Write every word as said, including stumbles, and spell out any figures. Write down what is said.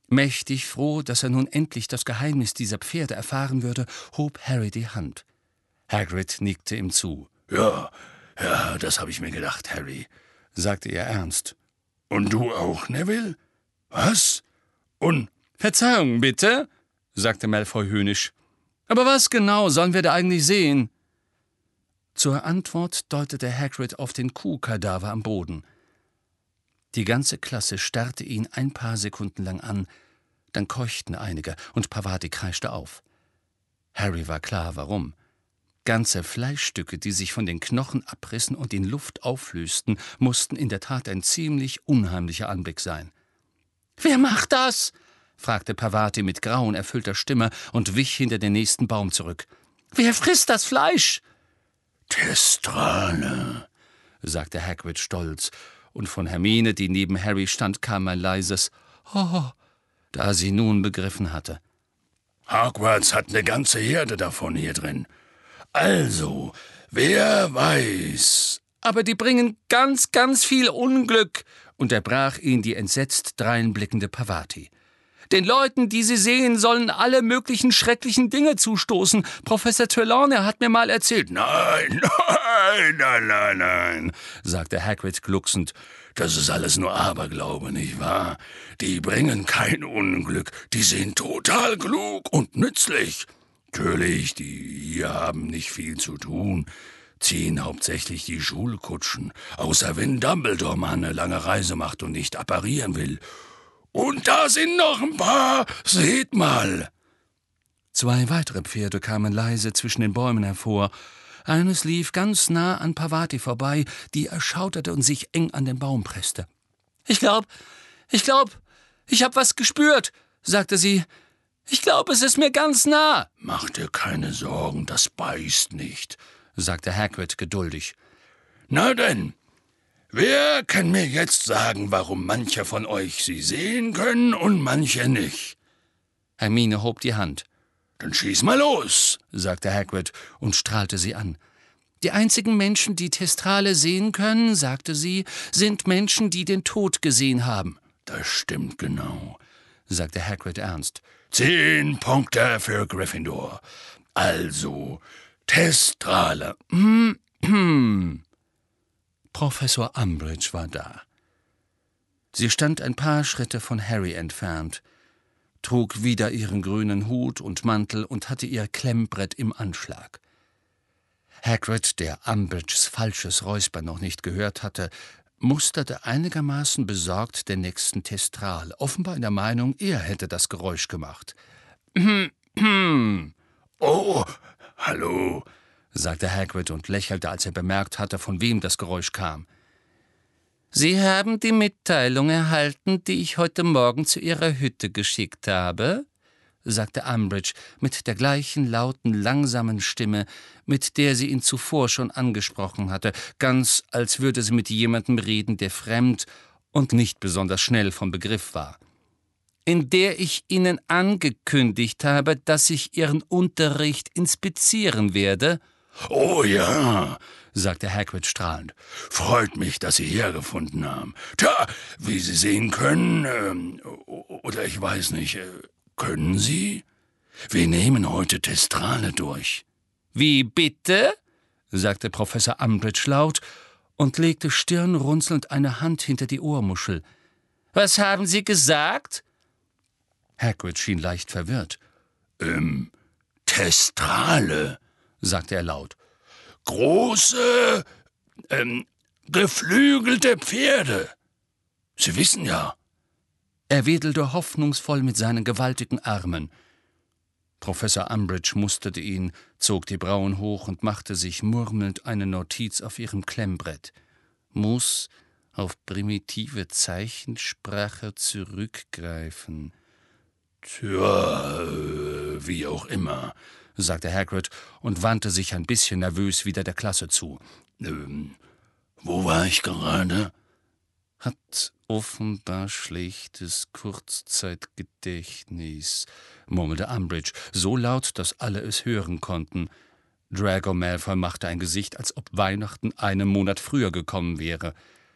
Mächtig froh, dass er nun endlich das Geheimnis dieser Pferde erfahren würde, hob Harry die Hand. Hagrid nickte ihm zu. »Ja, ja, das habe ich mir gedacht, Harry«, sagte er ernst. »Und du auch, Neville? Was? Und...« »Verzeihung, bitte«, sagte Malfoy höhnisch. »Aber was genau sollen wir da eigentlich sehen?« Zur Antwort deutete Hagrid auf den Kuhkadaver am Boden. Die ganze Klasse starrte ihn ein paar Sekunden lang an, dann keuchten einige und Pavati kreischte auf. Harry war klar, warum. Ganze Fleischstücke, die sich von den Knochen abrissen und in Luft auflösten, mussten in der Tat ein ziemlich unheimlicher Anblick sein. »Wer macht das?« fragte Pavati mit grauenerfüllter Stimme und wich hinter den nächsten Baum zurück. »Wer frisst das Fleisch?« »Thestrale«, sagte Hagrid stolz, und von Hermine, die neben Harry stand, kam ein leises »Oh«, da sie nun begriffen hatte. »Hogwarts hat eine ganze Herde davon hier drin. Also, wer weiß...« »Aber die bringen ganz, ganz viel Unglück«, unterbrach ihn die entsetzt dreinblickende Pavati. »Den Leuten, die sie sehen, sollen alle möglichen schrecklichen Dinge zustoßen. Professor Trelawney hat mir mal erzählt.« »Nein, nein, nein, nein, nein«, sagte Hagrid glucksend. »Das ist alles nur Aberglaube, nicht wahr? Die bringen kein Unglück, die sind total klug und nützlich. Natürlich, die hier haben nicht viel zu tun, ziehen hauptsächlich die Schulkutschen, außer wenn Dumbledore mal eine lange Reise macht und nicht apparieren will. Und da sind noch ein paar, seht mal!« Zwei weitere Pferde kamen leise zwischen den Bäumen hervor. Eines lief ganz nah an Pavati vorbei, die erschauderte und sich eng an den Baum presste. »Ich glaub, ich glaub, ich hab was gespürt«, sagte sie. »Ich glaub, es ist mir ganz nah.« »Mach dir keine Sorgen, das beißt nicht«, sagte Hagrid geduldig. »Na denn, wer kann mir jetzt sagen, warum manche von euch sie sehen können und manche nicht?« Hermine hob die Hand. »Dann schieß mal los«, sagte Hagrid und strahlte sie an. »Die einzigen Menschen, die Thestrale sehen können«, sagte sie, »sind Menschen, die den Tod gesehen haben.« »Das stimmt genau«, sagte Hagrid ernst. »Zehn Punkte für Gryffindor. Also, Thestrale.« Hm, hm. Professor Umbridge war da. Sie stand ein paar Schritte von Harry entfernt, trug wieder ihren grünen Hut und Mantel und hatte ihr Klemmbrett im Anschlag. Hagrid, der Umbridges falsches Räuspern noch nicht gehört hatte, musterte einigermaßen besorgt den nächsten Thestral, offenbar in der Meinung, er hätte das Geräusch gemacht. »Hm, hm. »Oh, hallo«, sagte Hagrid und lächelte, als er bemerkt hatte, von wem das Geräusch kam. »Sie haben die Mitteilung erhalten, die ich heute Morgen zu Ihrer Hütte geschickt habe?« sagte Umbridge mit der gleichen lauten, langsamen Stimme, mit der sie ihn zuvor schon angesprochen hatte, ganz als würde sie mit jemandem reden, der fremd und nicht besonders schnell vom Begriff war. »In der ich Ihnen angekündigt habe, dass ich Ihren Unterricht inspizieren werde?« »Oh ja«, sagte Hagrid strahlend. »Freut mich, dass Sie hergefunden haben. Tja, wie Sie sehen können, ähm, oder ich weiß nicht, äh, können Sie? Wir nehmen heute Thestrale durch.« »Wie bitte?« sagte Professor Umbridge laut und legte stirnrunzelnd eine Hand hinter die Ohrmuschel. »Was haben Sie gesagt?« Hagrid schien leicht verwirrt. »Ähm, Thestrale«, sagte er laut. »Große, ähm, geflügelte Pferde. Sie wissen ja.« Er wedelte hoffnungsvoll mit seinen gewaltigen Armen. Professor Umbridge musterte ihn, zog die Brauen hoch und machte sich murmelnd eine Notiz auf ihrem Klemmbrett. »Muss auf primitive Zeichensprache zurückgreifen.« »Tja, äh, wie auch immer«, sagte Hagrid und wandte sich ein bisschen nervös wieder der Klasse zu. »Ähm, wo war ich gerade?« »Hat offenbar schlechtes Kurzzeitgedächtnis«, murmelte Umbridge, so laut, dass alle es hören konnten. Draco Malfoy machte ein Gesicht, als ob Weihnachten einen Monat früher gekommen wäre.